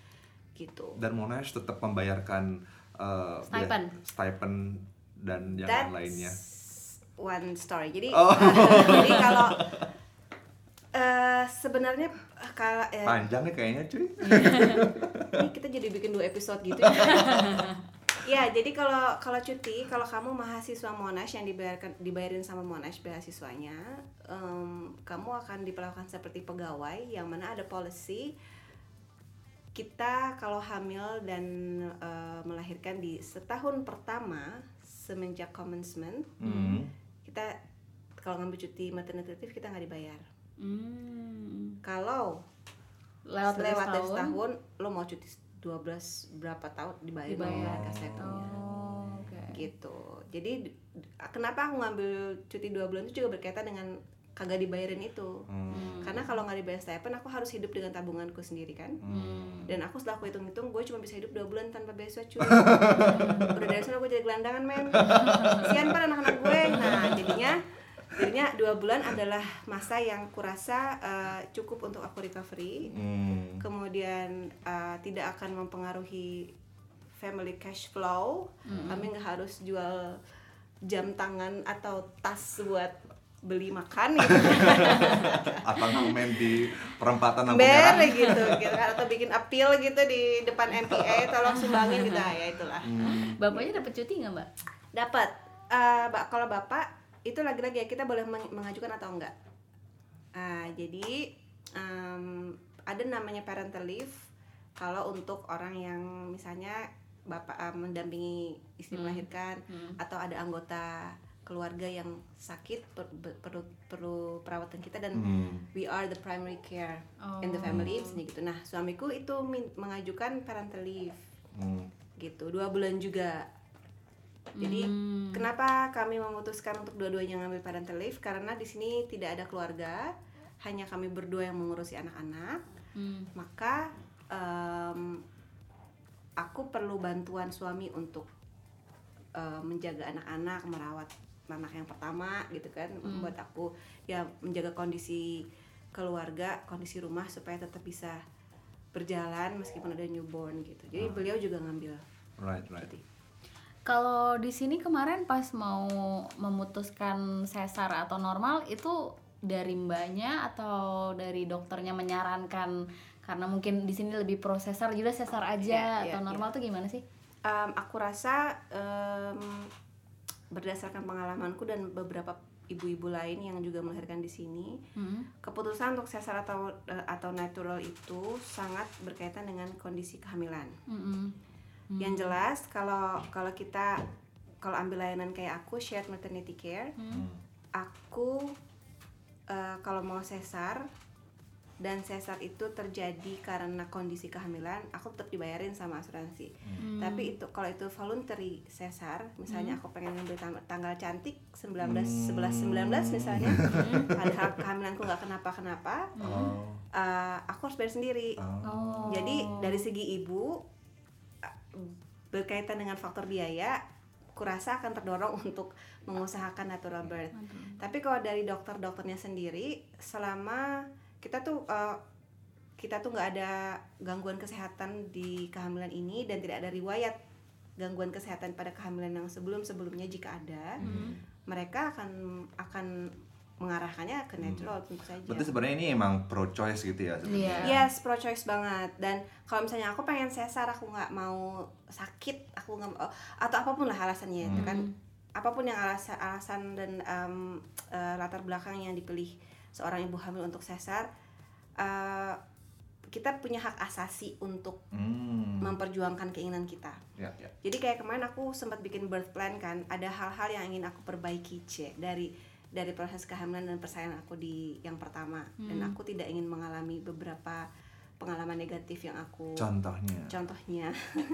gitu. Dan Monash tetap membayarkan uh, stipend, stipend dan yang That's lainnya. One story. Jadi, oh. uh, jadi kalau uh, sebenarnya kalau uh, panjang nih kayaknya cuy. Ini kita jadi bikin dua episode gitu. Ya. Ya, jadi kalau kalau cuti, kalau kamu mahasiswa Monash yang dibayarkan dibayarin sama Monash beasiswanya, um, kamu akan diperlakukan seperti pegawai, yang mana ada policy kita kalau hamil dan uh, melahirkan di setahun pertama semenjak commencement, mm. kita kalau ngambil cuti maternity leave kita nggak dibayar. Mm. Kalau lewat dari setahun, lo mau cuti dua belas berapa tahun dibayar, dibayar kasihnya. Oh, okay. Gitu. Jadi kenapa aku ngambil cuti dua bulan itu juga berkaitan dengan kagak dibayarin itu. Hmm. Karena kalau nggak dibayar stipend, aku harus hidup dengan tabunganku sendiri kan. Hmm. Dan aku setelah aku hitung-hitung, gue cuma bisa hidup dua bulan tanpa beasiswa cuy. Udah dari sana gue jadi gelandangan men. Kasian kan anak-anak gue. Nah jadinya Jadinya dua bulan adalah masa yang kurasa uh, cukup untuk aku recovery, hmm. kemudian uh, tidak akan mempengaruhi family cash flow, hmm. kami nggak harus jual jam tangan atau tas buat beli makan gitu. Atau ngamen di perempatan lampu merah gitu, gitu atau bikin appeal gitu di depan M P A tolong sumbangin gitu, ya itulah. Hmm. Bapaknya dapat cuti nggak mbak? Dapat. Uh, kalau bapak itu lagi-lagi ya kita boleh mengajukan atau enggak. Uh, jadi um, ada namanya parental leave kalau untuk orang yang misalnya bapak uh, mendampingi istri hmm. melahirkan hmm. atau ada anggota keluarga yang sakit per, per, perlu perlu perawatan kita dan hmm. we are the primary care oh. in the family misalnya gitu. Nah suamiku itu min- mengajukan parental leave hmm. gitu dua bulan juga. Jadi hmm. kenapa kami memutuskan untuk dua-duanya ngambil parental leave? Karena di sini tidak ada keluarga, hanya kami berdua yang mengurusi anak-anak. Hmm. Maka um, aku perlu bantuan suami untuk uh, menjaga anak-anak, merawat anak yang pertama, gitu kan, hmm. membuat aku ya menjaga kondisi keluarga, kondisi rumah supaya tetap bisa berjalan meskipun ada newborn gitu. Jadi hmm. beliau juga ngambil. Right, right. Gitu. Kalau di sini kemarin pas mau memutuskan sesar atau normal itu dari mbaknya atau dari dokternya menyarankan karena mungkin di sini lebih pro sesar juga sesar aja yeah, atau yeah, normal yeah. tuh gimana sih? Um, aku rasa um, berdasarkan pengalamanku dan beberapa ibu-ibu lain yang juga melahirkan di sini. Mm-hmm. Keputusan untuk sesar atau atau natural itu sangat berkaitan dengan kondisi kehamilan. Mm-hmm. Mm-hmm. Yang jelas kalau kalau kita kalau ambil layanan kayak aku shared maternity care, Mm-hmm. aku uh, kalau mau sesar dan sesar itu terjadi karena kondisi kehamilan, aku tetap dibayarin sama asuransi. Hmm. Tapi itu kalau itu voluntary sesar, misalnya hmm. aku pengen ngambil tang- tanggal cantik sembilan belas sebelas sembilan belas misalnya, padahal kehamilanku nggak kenapa-kenapa, Oh. uh, aku harus bayar sendiri. Oh. Jadi dari segi ibu uh, berkaitan dengan faktor biaya, kurasa akan terdorong untuk mengusahakan natural birth. Aduh. Tapi kalau dari dokter-dokternya sendiri, selama kita tuh uh, kita tuh nggak ada gangguan kesehatan di kehamilan ini dan tidak ada riwayat gangguan kesehatan pada kehamilan yang sebelum-sebelumnya, jika ada, Hmm. mereka akan akan mengarahkannya ke natural, tentu saja. Berarti sebenarnya ini emang pro choice gitu ya sebenarnya. Iya. Yes, pro choice banget. Dan kalau misalnya aku pengen sesar, aku nggak mau sakit, aku nggak mau, atau apapun lah alasannya itu kan, apapun yang alasan alasan dan um, uh, latar belakang yang dipilih seorang ibu hamil untuk sesar, uh, kita punya hak asasi untuk Hmm. memperjuangkan keinginan kita. Ya, ya. Jadi kayak kemarin aku sempat bikin birth plan kan, ada hal-hal yang ingin aku perbaiki C dari dari proses kehamilan dan persalinan aku di yang pertama, Hmm. dan aku tidak ingin mengalami beberapa pengalaman negatif yang aku Contohnya. contohnya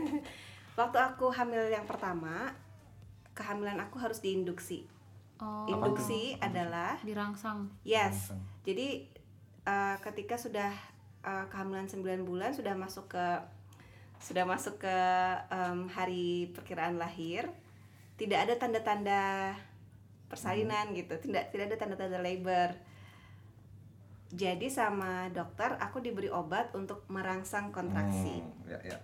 waktu aku hamil yang pertama, kehamilan aku harus diinduksi. Oh. Induksi Apa tuh? adalah Dirangsang. yes. Langsung. Jadi uh, ketika sudah uh, kehamilan sembilan bulan, sudah masuk ke sudah masuk ke um, hari perkiraan lahir, tidak ada tanda-tanda persalinan gitu, tidak tidak ada tanda-tanda labor. Jadi sama dokter aku diberi obat untuk merangsang kontraksi. Hmm, ya, ya.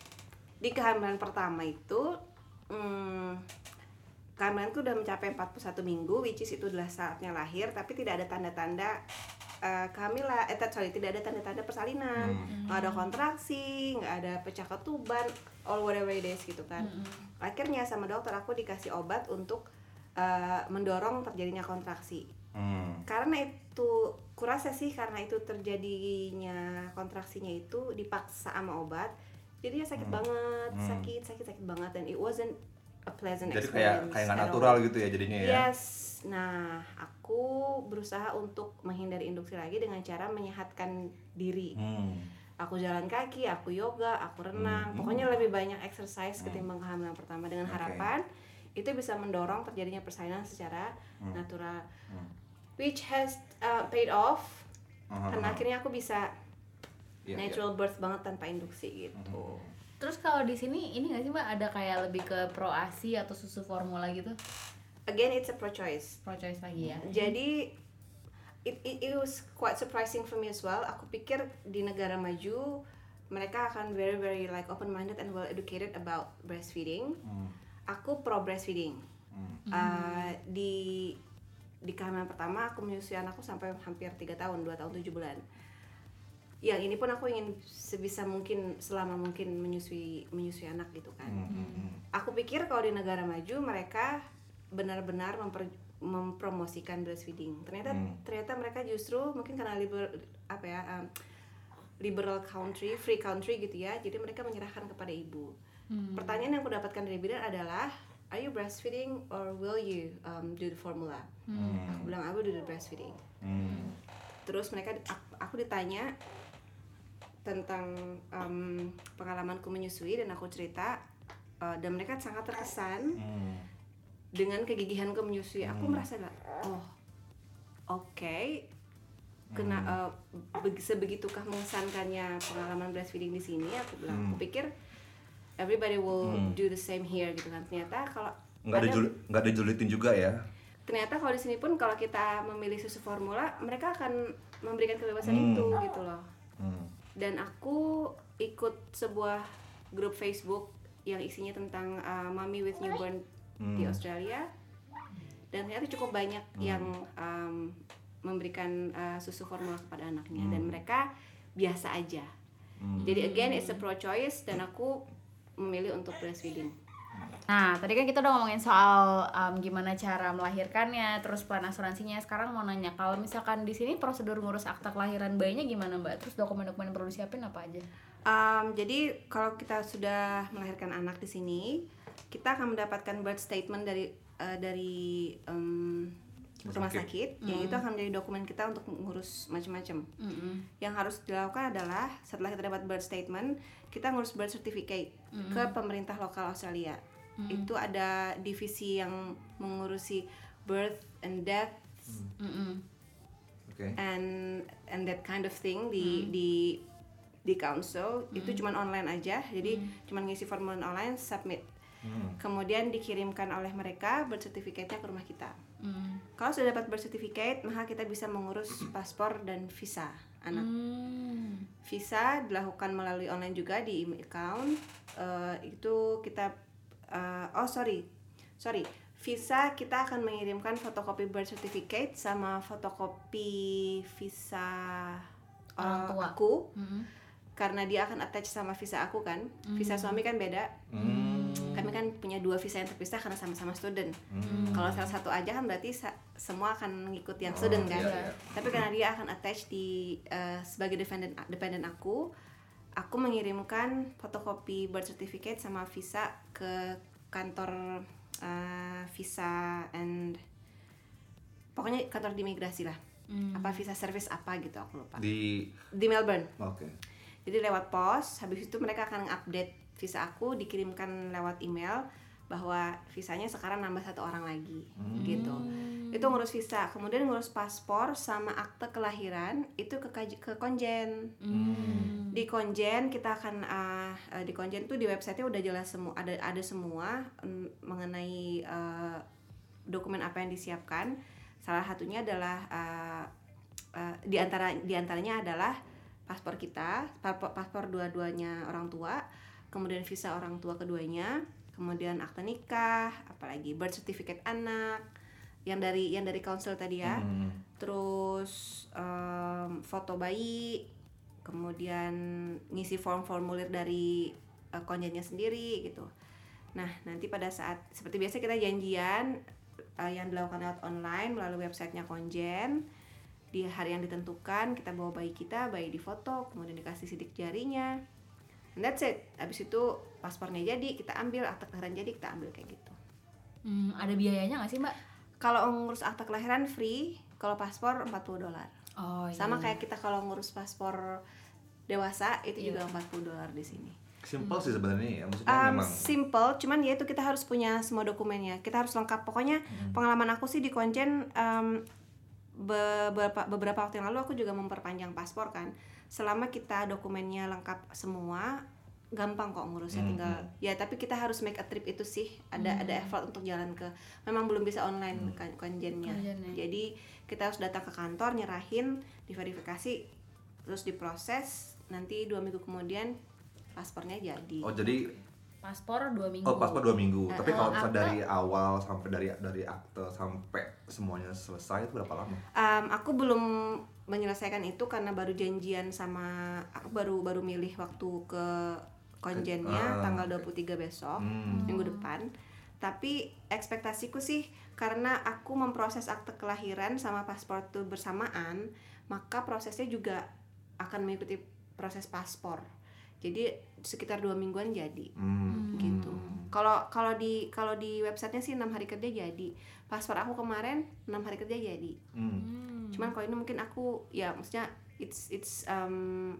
Di kehamilan pertama itu hmm, kehamilanku udah mencapai empat puluh satu minggu, which is itu adalah saatnya lahir, tapi tidak ada tanda-tanda uh, kehamilan, eh sorry, tidak ada tanda-tanda persalinan, Hmm. nggak ada kontraksi, nggak ada pecah ketuban, all whatever it is gitu kan. Akhirnya sama dokter aku dikasih obat untuk uh, mendorong terjadinya kontraksi. Hmm. Karena itu, kurasa sih karena itu terjadinya kontraksinya itu dipaksa sama obat, jadinya sakit Hmm. banget, Hmm. sakit, sakit, sakit banget, dan it wasn't a pleasant Jadi experience. kayak kayak nggak at all. natural gitu ya jadinya ya. Yes, nah aku berusaha untuk menghindari induksi lagi dengan cara menyehatkan diri. Hmm. Aku jalan kaki, aku yoga, aku renang, Hmm. pokoknya lebih banyak exercise ketimbang kehamilan pertama, dengan Oke. harapan itu bisa mendorong terjadinya persalinan secara Hmm. natural, Hmm. which has uh, paid off. Aha, Karena aha. akhirnya aku bisa Iya, natural birth banget tanpa induksi gitu. Hmm. Terus kalau di sini ini nggak sih Mbak, ada kayak lebih ke pro ASI atau susu formula gitu? Again, it's a pro choice. Pro choice lagi ya. Jadi it, it, it was quite surprising for me as well. Aku pikir di negara maju mereka akan very very like open minded and well educated about breastfeeding. Hmm. Aku pro breastfeeding. Hmm. Uh, di di kehamilan pertama aku menyusui anakku sampai hampir tiga tahun, dua tahun tujuh bulan. Yang ini pun aku ingin sebisa mungkin selama mungkin menyusui menyusui anak gitu kan. Hmm. Hmm. Aku pikir kalau di negara maju mereka benar-benar memper, mempromosikan breastfeeding. Ternyata Hmm. ternyata mereka justru mungkin karena liberal apa ya um, liberal country, free country gitu ya. Jadi mereka menyerahkan kepada ibu. Hmm. Pertanyaan yang aku dapatkan dari bidan adalah, are you breastfeeding or will you um, do the formula? Hmm. Aku bilang I will do the breastfeeding. Hmm. Terus mereka aku, aku ditanya tentang um, pengalamanku menyusui dan aku cerita, uh, dan mereka sangat terkesan Hmm. dengan kegigihanku menyusui. Aku Hmm. merasa oh oke, kena uh, be- sebegitukah mengesankannya pengalaman breastfeeding di sini. Aku bilang, Hmm. aku pikir everybody will Hmm. do the same here gitu kan. Ternyata kalau Nggak ada ada- jul- nggak ada julitin juga ya. ternyata kalau di sini pun kalau kita memilih susu formula, mereka akan memberikan kebebasan Hmm. itu gitu loh. Hmm. Dan aku ikut sebuah grup Facebook yang isinya tentang uh, mommy with newborn Hmm. di Australia, dan ternyata cukup banyak Hmm. yang um, memberikan uh, susu formula kepada anaknya, Hmm. dan mereka biasa aja. Hmm. Jadi again it's a pro choice dan aku memilih untuk breastfeeding. Nah, tadi kan kita udah ngomongin soal um, gimana cara melahirkannya, terus plan asuransinya. Sekarang mau nanya, kalau misalkan di sini prosedur ngurus akta kelahiran bayinya gimana Mbak? Terus dokumen-dokumen yang perlu disiapin apa aja? Um, jadi kalau kita sudah melahirkan anak di sini, kita akan mendapatkan birth statement dari uh, dari um, rumah sakit, Mm. yang itu akan menjadi dokumen kita untuk mengurus macam-macam. Mm-mm. Yang harus dilakukan adalah setelah kita dapat birth statement, kita ngurus birth certificate Mm-mm. ke pemerintah lokal Australia. Mm-mm. Itu ada divisi yang mengurusi birth and death Mm-mm. Oke. and and that kind of thing di Mm. di di council. Mm. Itu cuman online aja, jadi Mm. cuman ngisi formulir online, submit. Hmm. Kemudian dikirimkan oleh mereka birth certificate-nya ke rumah kita. Mm. Kalau sudah dapat birth certificate, maka kita bisa mengurus paspor dan visa anak. Mm. Visa dilakukan melalui online juga di email account. Eh, itu kita eh, oh sorry sorry visa kita akan mengirimkan fotokopi birth certificate sama fotokopi visa Orang eh, tua. aku, Mm-mm. karena dia akan attach sama visa aku kan. Visa suami kan beda. Hmm. Kami kan punya dua visa yang terpisah karena sama-sama student. Hmm. Kalau salah satu aja kan berarti sa- semua akan mengikut yang Oh, student kan. iya, iya. Tapi karena dia akan attach di uh, sebagai dependent dependent aku, aku mengirimkan fotokopi birth certificate sama visa ke kantor uh, visa and pokoknya kantor di imigrasi lah. Mm. Apa visa service apa gitu aku lupa. Di Di Melbourne. oke. Jadi lewat pos, habis itu mereka akan update visa aku, dikirimkan lewat email bahwa visanya sekarang nambah satu orang lagi, gitu. Itu ngurus visa, kemudian ngurus paspor sama akte kelahiran itu ke kaj- ke konjen. Mm. Di konjen kita akan uh, uh, di konjen tuh di website-nya udah jelas semua, ada ada semua mm, mengenai uh, dokumen apa yang disiapkan. Salah satunya adalah uh, uh, di antara di antaranya adalah paspor kita, paspor, paspor dua-duanya orang tua, kemudian visa orang tua keduanya, kemudian akte nikah, apalagi birth certificate anak yang dari yang dari council tadi ya, Hmm. terus um, foto bayi, kemudian ngisi form formulir dari uh, konjennya sendiri gitu. Nah nanti pada saat seperti biasa kita janjian uh, yang dilakukan lewat online melalui websitenya konjen. Di hari yang ditentukan kita bawa bayi kita, bayi difoto, kemudian dikasih sidik jarinya. And that's it. Habis itu paspornya jadi, kita ambil, akte kelahiran jadi, kita ambil kayak gitu. Mm, ada biayanya nggak sih Mbak? Kalau ngurus akte kelahiran free, kalau paspor empat puluh dolar. Oh Sama kayak kita kalau ngurus paspor dewasa itu Iya. juga empat puluh dolar di sini. Simple sih sebenarnya ya, maksudnya Um, memang simple, cuman ya itu kita harus punya semua dokumennya. Kita harus lengkap. Pokoknya pengalaman aku sih di konjen um, beberapa beberapa waktu yang lalu aku juga memperpanjang paspor kan. Selama kita dokumennya lengkap semua, gampang kok ngurusnya. Hmm, Tinggal hmm. ya tapi kita harus make a trip itu sih. Ada Hmm. ada effort untuk jalan ke. Memang belum bisa online Hmm. kan konjennya. Konjennya. Jadi kita harus datang ke kantor, nyerahin, diverifikasi, terus diproses. Nanti dua minggu kemudian paspornya jadi. oh jadi paspor dua minggu. oh paspor dua minggu. Uh, Tapi kalau akte? misalnya dari awal sampai dari dari akte sampai semuanya selesai itu berapa lama? Um, aku belum menyelesaikan itu karena baru janjian sama aku baru baru milih waktu ke konjennya Ah. tanggal dua puluh tiga besok, Hmm. minggu depan. Tapi ekspektasiku sih karena aku memproses akte kelahiran sama paspor itu bersamaan, maka prosesnya juga akan mengikuti proses paspor. Jadi sekitar dua mingguan jadi. Hmm. Gitu. Kalau kalau di kalau di websitenya sih enam hari kerja jadi. Paspor aku kemarin enam hari kerja jadi. Hmm. Hmm. Cuman kalau ini mungkin aku ya maksudnya it's it's um,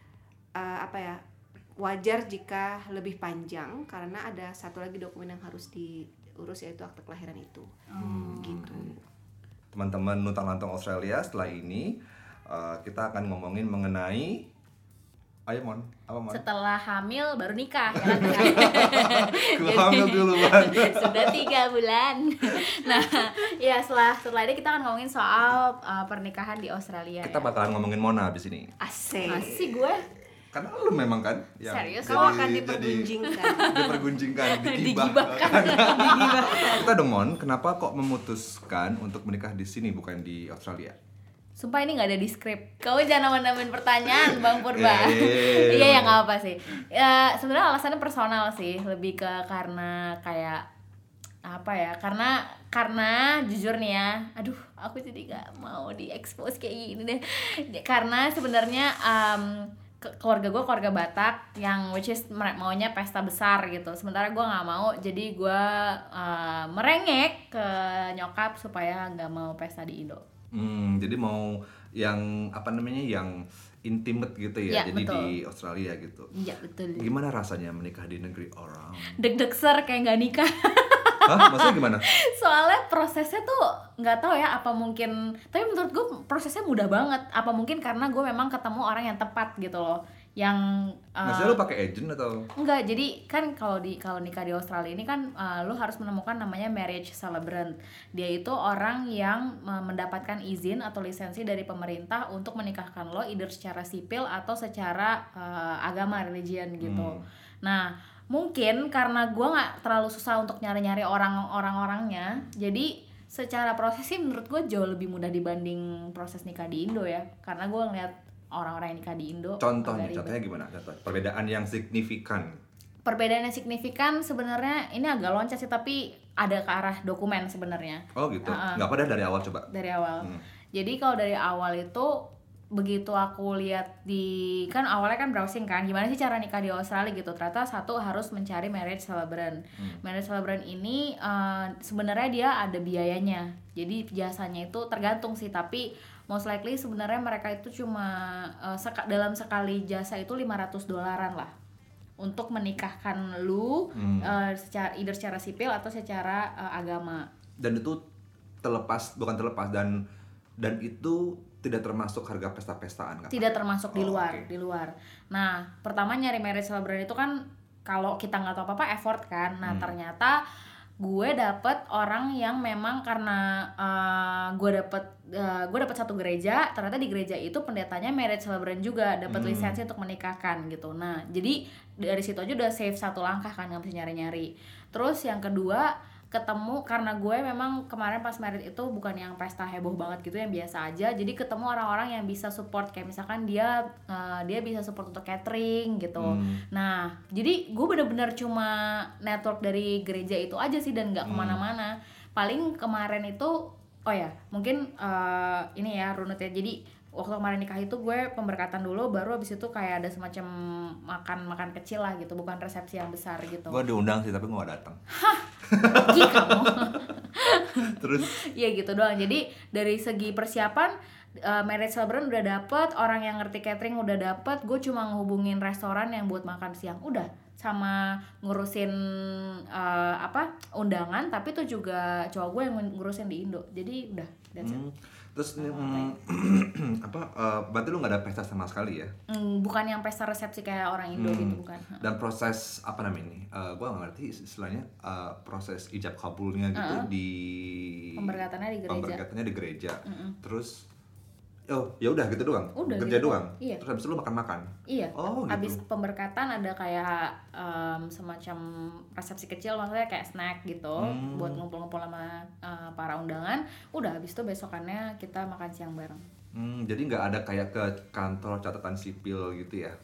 uh, apa ya wajar jika lebih panjang karena ada satu lagi dokumen yang harus diurus yaitu akte kelahiran itu. Oh. Gitu. Teman-teman Nuntang Lantang Australia, setelah ini uh, kita akan ngomongin mengenai ayo Mon, apa Mon? Setelah hamil baru nikah ya kan? Gue hamil duluan. Sudah tiga bulan. Nah, ya setelah setelah ini kita akan ngomongin soal uh, pernikahan di Australia. Kita ya. bakalan ngomongin Mona abis ini. Asik. Masih sih gue Karena lu memang kan yang Serius? Kau akan dipergunjingkan. dipergunjingkan, digibahkan. Kita dong Mon, kenapa kok memutuskan untuk menikah di sini bukan di Australia? Sumpah ini nggak ada di skrip. Kamu jangan nambah-nambahin pertanyaan, Bang Purba. Iya, iya, iya, Iya iya. ya nggak apa sih. Ya sebenarnya alasannya personal sih, lebih ke karena kayak apa ya? Karena karena jujur nih ya, aduh aku jadi nggak mau diekspos kayak gini deh. Karena sebenarnya um, ke- keluarga gue keluarga Batak yang which is mere- maunya pesta besar gitu, sementara gue nggak mau, jadi gue uh, merengek ke nyokap supaya nggak mau pesta di Indo. Hmm, jadi mau yang apa namanya yang intimate gitu ya, Ya, jadi betul. di Australia gitu. Iya betul. Gimana rasanya menikah di negeri orang? Deg-deg ser kayak nggak nikah. Hah? Maksudnya gimana? Soalnya prosesnya tuh nggak tahu ya, apa mungkin, tapi menurut gue prosesnya mudah banget. Apa mungkin karena gue memang ketemu orang yang tepat gitu loh, yang uh, Maksudnya lu pakai agent atau? enggak, jadi kan kalau di kalau nikah di Australia ini kan uh, lo harus menemukan namanya marriage celebrant. Dia itu orang yang uh, mendapatkan izin atau lisensi dari pemerintah untuk menikahkan lo either secara sipil atau secara uh, agama, religion gitu. Hmm. Nah, mungkin karena gue nggak terlalu susah untuk nyari-nyari orang-orang-orangnya, jadi secara proses sih menurut gue jauh lebih mudah dibanding proses nikah di Indo ya, karena gue ngeliat orang-orang yang nikah di Indo. Contohnya, agak ribet. contohnya gimana? Contoh perbedaan yang signifikan. Perbedaan yang signifikan sebenarnya ini agak loncat sih, tapi ada ke arah dokumen sebenarnya Oh gitu. Uh-uh. Nggak pada dari awal coba. dari awal. Hmm. Jadi kalau dari awal itu begitu aku lihat di, kan awalnya kan browsing kan gimana sih cara nikah di Australia gitu, ternyata satu harus mencari marriage celebrant. Hmm. Marriage celebrant ini uh, sebenarnya dia ada biayanya, jadi jasanya itu tergantung sih, tapi most likely sebenarnya mereka itu cuma uh, seka- dalam sekali jasa itu lima ratus dolaran lah untuk menikahkan lu Hmm. uh, secara either secara sipil atau secara uh, agama. Dan itu terlepas, bukan terlepas dan dan itu tidak termasuk harga pesta-pestaan kan? Tidak termasuk di Oh, luar, oke. di luar. Nah, pertama nyari marriage celebrant itu kan kalau kita nggak tahu apa-apa effort kan. Nah, Hmm. ternyata gue dapet orang yang memang karena uh, gue dapet uh, gue dapet satu gereja, ternyata di gereja itu pendetanya marriage celebrant juga, dapat Hmm. lisensi untuk menikahkan gitu. Nah, jadi dari situ aja udah save satu langkah kan, nggak mesti nyari-nyari. Terus yang kedua, ketemu, karena gue memang kemarin pas merit itu bukan yang pesta heboh banget gitu, yang biasa aja, jadi ketemu orang-orang yang bisa support, kayak misalkan dia uh, dia bisa support untuk catering gitu. Hmm. Nah, jadi gue bener-bener cuma network dari gereja itu aja sih, dan nggak Hmm. kemana-mana. Paling kemarin itu, oh ya mungkin uh, ini ya runut ya, jadi waktu kemarin nikah itu gue pemberkatan dulu, baru abis itu kayak ada semacam makan-makan kecil lah gitu, bukan resepsi yang besar gitu. Gue diundang sih tapi gue gak datang. Ih, kamu. Terus? Iya gitu doang. Jadi dari segi persiapan, uh, marriage celebrant udah dapet, orang yang ngerti catering udah dapet, gue cuma ngehubungin restoran yang buat makan siang, udah, sama ngurusin uh, apa undangan, tapi itu juga cowok gue yang ngurusin di Indo, jadi udah that's it. Hmm. Terus hmm, apa? Uh, berarti lu nggak ada pesta sama sekali ya? Hmm, bukan yang pesta resepsi kayak orang Indo Hmm. gitu, bukan. Dan proses apa namanya ini? Uh, gue nggak ngerti istilahnya, uh, proses ijab kabulnya gitu Uh-uh. di Pemberkatannya di gereja. Pemberkatannya di gereja. Mm-mm. Terus oh ya udah gitu doang. Udah, Kerja gitu. doang. Iya. Terus habis itu lu makan-makan. Iya. Oh gitu. Abis pemberkatan ada kayak um, semacam resepsi kecil, maksudnya kayak snack gitu, Hmm. buat ngumpul-ngumpul sama uh, para undangan. Udah, abis itu besokannya kita makan siang bareng. Hmm, jadi nggak ada kayak ke kantor catatan sipil gitu ya?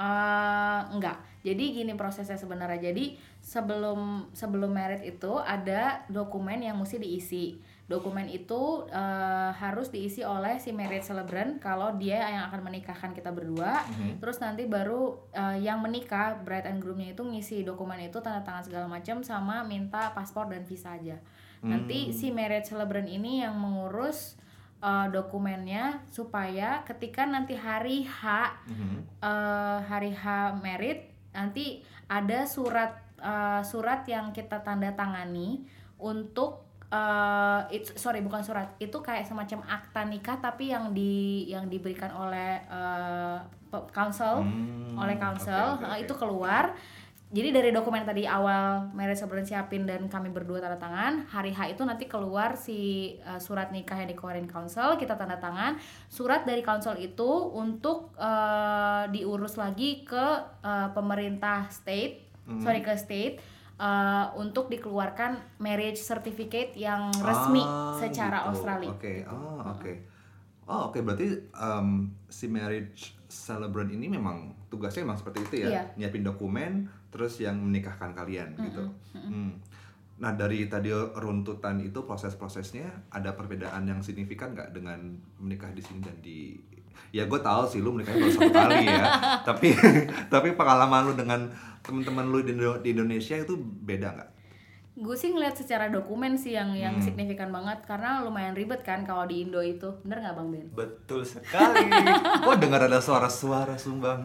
Uh, enggak. Jadi gini prosesnya sebenarnya. Jadi sebelum sebelum merit itu ada dokumen yang mesti diisi. Dokumen itu uh, harus diisi oleh si marriage celebrant kalau dia yang akan menikahkan kita berdua. Mhm. Terus nanti baru uh, yang menikah, bride and groomnya itu ngisi dokumen itu, tanda tangan segala macam, sama minta paspor dan visa aja. Nanti Hmm. si marriage celebrant ini yang mengurus uh, dokumennya supaya ketika nanti hari H Mhm. uh, hari H merit, nanti ada surat uh, surat yang kita tanda tangani untuk uh, it, sorry bukan surat, itu kayak semacam akta nikah tapi yang di yang diberikan oleh uh, pe- council Hmm, oleh council. oke, oke, Uh, oke. itu keluar. Jadi dari dokumen tadi awal marriage celebrant siapin dan kami berdua tanda tangan, hari H itu nanti keluar si uh, surat nikah yang dikeluarin council, kita tanda tangan. Surat dari council itu untuk uh, diurus lagi ke uh, pemerintah state, Hmm. sorry ke state, uh, untuk dikeluarkan marriage certificate yang resmi Ah, secara gitu. Australia. Oke, oh oke. Oh oke, berarti um, si marriage celebrant ini memang tugasnya memang seperti itu ya, Iya. nyiapin dokumen, terus yang menikahkan kalian gitu. Hmm. Nah dari tadi runtutan itu proses-prosesnya ada perbedaan yang signifikan nggak dengan menikah di sini dan di, ya gue tahu sih lu menikahnya baru satu kali ya, tapi tapi pengalaman lu dengan teman-teman lu di, Indo- di Indonesia itu beda nggak? Gue sih ngeliat secara dokumen sih yang yang Hmm. signifikan banget karena lumayan ribet kan kalau di Indo itu. Bener nggak Bang Ben? Betul sekali. Oh dengar ada suara-suara sumbang.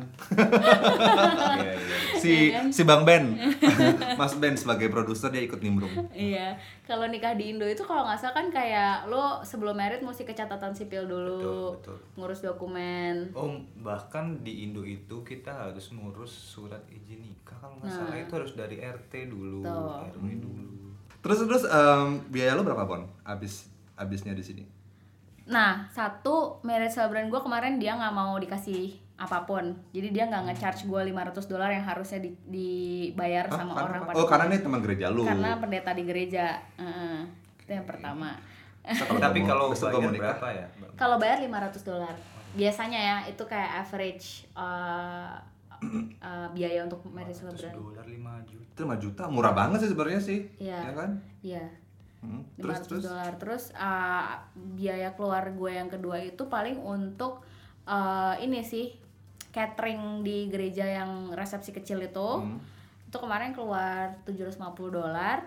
Iya, iya. si si Bang Ben, Mas Ben sebagai produser dia ikut nimbrung. Iya, kalau nikah di Indo itu kalau nggak salah kan kayak lo sebelum married mesti ke catatan sipil dulu, Betul, betul. ngurus dokumen. Oh, bahkan di Indo itu kita harus ngurus surat izin nikah kalau nggak salah Nah. itu harus dari R T dulu, Tuh. R W dulu. Terus terus em, biaya lo berapa Bon? Abis abisnya di sini? Nah, satu marriage celebrant gue kemarin dia nggak mau dikasih apapun, jadi dia nggak nge-charge gue lima ratus dolar yang harusnya di- dibayar Hah, sama karena orang apa? pada Oh karena umumnya. ini teman gereja lu. Karena pendeta di gereja. Heeh. Itu yang pertama. Tapi kalau besok gua mau bayar nikah. berapa ya? Bang? Kalau bayar lima ratus dolar. Biasanya ya, itu kayak average uh, uh, biaya untuk marriage lima ratus celebrant. dolar lima juta. Itu lima juta, murah banget sih sebenarnya sih. Iya. Ya kan? Iya. Hmm, lima Terus ratus terus. dolar. Terus uh, biaya keluar gue yang kedua itu paling untuk uh, ini sih catering di gereja yang resepsi kecil itu. Hmm. Itu kemarin keluar tujuh ratus lima puluh dolar.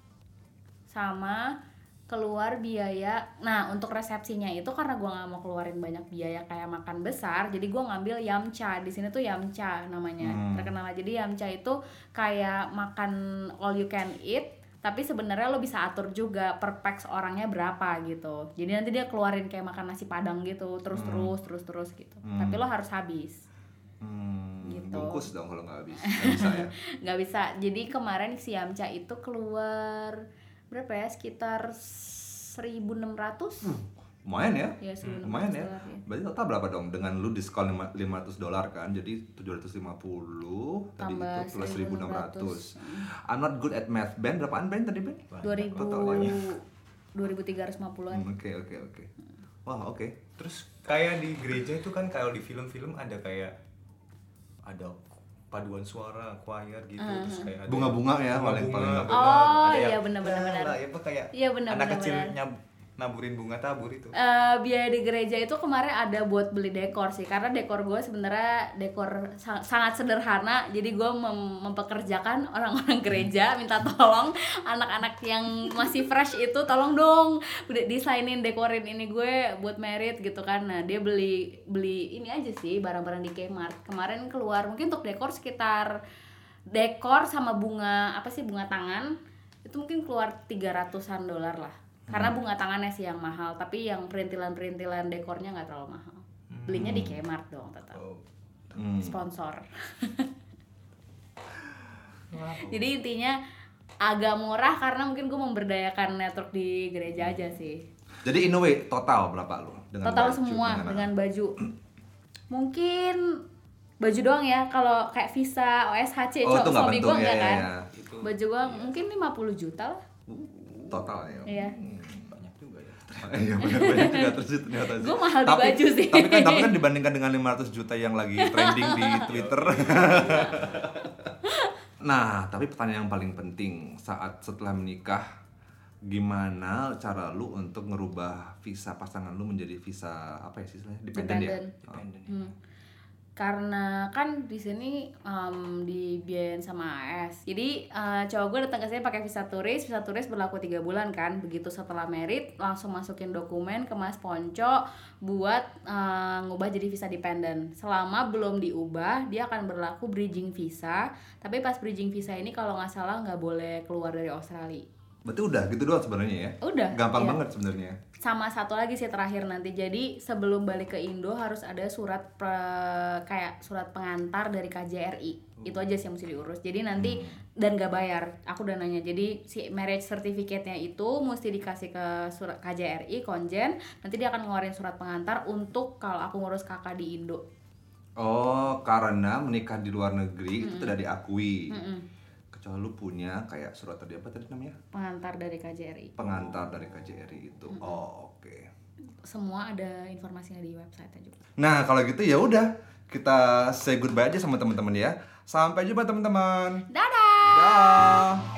Sama keluar biaya. Nah, untuk resepsinya itu karena gue nggak mau keluarin banyak biaya kayak makan besar, jadi gue ngambil yamcha. Di sini tuh yamcha namanya, Hmm. terkenal. Jadi yamcha itu kayak makan all you can eat, tapi sebenarnya lo bisa atur juga per pax orangnya berapa gitu. Jadi nanti dia keluarin kayak makan nasi padang gitu, terus terus terus terus gitu. Hmm. Tapi lo harus habis. Hmm, Gitu. bungkus dong kalau nggak habis. Nggak bisa ya. Nggak bisa. Jadi kemarin si yamcha itu keluar berapa ya? Sekitar seribu enam ratus. Lumayan ya. Ya, seribu enam ratus Lumayan ya. dolar, ya. Berarti total berapa dong? Dengan lu diskon lima- lima ratus dolar kan. Jadi tujuh ratus lima puluh tadi Tambah itu plus seribu enam ratus. seribu I'm not good at math. Ben, berapaan Ben tadi Ben? dua ribu Totalnya. dua ribu tiga ratus lima puluhan. Hmm, Oke, oke, oke. Wah, oke. Terus kayak di gereja itu kan kalau di film-film ada kayak ada paduan suara, choir gitu, terus kayak ada Bunga-bunga ya, paling- bunga-bunga, paling- benar. Oh, Ada iya, yang- benar-benar, Nah, benar. lah, ya apa kayak Iya, benar, anak benar, kecil benar. nyab- naburin bunga tabur itu. Eh, biaya di gereja itu kemarin ada buat beli dekor sih, karena dekor gue sebenarnya dekor sa- sangat sederhana. Jadi gue mem- mempekerjakan orang-orang gereja, minta tolong anak-anak yang masih fresh itu tolong dong udah desainin dekorin ini gue buat merit gitu kan. Nah dia beli beli ini aja sih barang-barang di Kmart. Kemarin keluar mungkin untuk dekor sekitar dekor sama bunga apa sih bunga tangan itu mungkin keluar tiga ratusan dolar lah. Karena bunga tangannya sih yang mahal, tapi yang perintilan-perintilan dekornya nggak terlalu mahal. Belinya di Kmart dong tetap. Oh. Hmm. Sponsor. Jadi intinya agak murah karena mungkin gue memberdayakan network di gereja aja sih. Jadi in a way total berapa lu? Dengan Total baju, semua dengan- dengan baju. Mungkin baju doang ya, kalau kayak visa, O S H C, Oh, itu cowok nggak suami bentuk, gue ya, enggak ya, kan. ya. Itu Baju gue mungkin lima puluh juta lah. Total ya. Iya. banyak juga ya. Iya benar-benar juga terus itu ternyata sih. Gue mahal di Tapi- baju sih. Tapi kan tapi kan dibandingkan dengan lima ratus juta yang lagi trending di Twitter. Nah, tapi pertanyaan yang paling penting saat setelah menikah, gimana cara lu untuk ngerubah visa pasangan lu menjadi visa apa ya sih istilahnya? Dependent ya? Dependent. Dependent. Hmm. Karena kan di sini um, dibiayain sama A S. Jadi uh, cowok gue datang ke sini pakai visa turis. Visa turis berlaku tiga bulan kan. Begitu setelah merit langsung masukin dokumen ke Mas Ponco buat uh, ngubah jadi visa dependent. Selama belum diubah, dia akan berlaku bridging visa. Tapi pas bridging visa ini kalau nggak salah nggak boleh keluar dari Australia. Berarti udah gitu doang sebenarnya ya? Udah. Gampang iya. banget sebenarnya. Sama satu lagi sih terakhir nanti, jadi sebelum balik ke Indo harus ada surat pre- kayak surat pengantar dari K J R I. Itu aja sih yang mesti diurus. Jadi nanti dan gak bayar. Aku udah nanya. Jadi si marriage certificate-nya itu mesti dikasih ke surat K J R I konjen. Nanti dia akan ngeluarin surat pengantar untuk kalau aku ngurus kakak di Indo. Oh, karena menikah di luar negeri itu tidak diakui. Mm-mm. Kecuali lu punya kayak surat tadi apa tadi namanya? Pengantar dari K J R I. Pengantar dari K J R I itu. Oh, oke. semua ada informasinya di website juga. Nah, kalau gitu ya udah, kita say goodbye aja sama teman-teman ya. Sampai jumpa teman-teman. Dadah. Dah.